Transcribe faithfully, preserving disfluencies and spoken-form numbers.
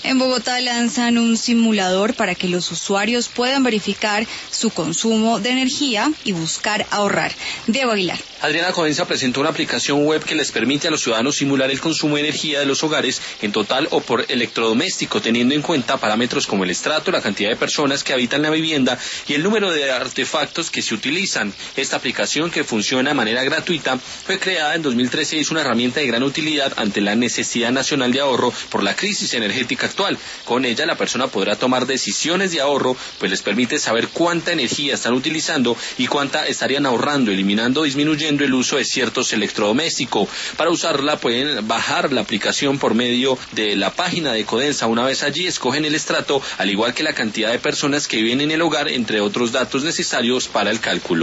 En Bogotá lanzan un simulador para que los usuarios puedan verificar su consumo de energía y buscar ahorrar. Diego Aguilar. Adriana Codensa presentó una aplicación web que les permite a los ciudadanos simular el consumo de energía de los hogares en total o por electrodoméstico, teniendo en cuenta parámetros como el estrato, la cantidad de personas que habitan la vivienda y el número de artefactos que se utilizan. Esta aplicación, que funciona de manera gratuita, fue creada en dos mil trece y es una herramienta de gran utilidad ante la necesidad nacional de ahorro por la crisis energética actual. Con ella la persona podrá tomar decisiones de ahorro, pues les permite saber cuánta energía están utilizando y cuánta estarían ahorrando, eliminando o disminuyendo el uso de ciertos electrodomésticos. Para usarla pueden bajar la aplicación por medio de la página de Codensa. Una vez allí escogen el estrato, al igual que la cantidad de personas que viven en el hogar, entre otros datos necesarios para el cálculo.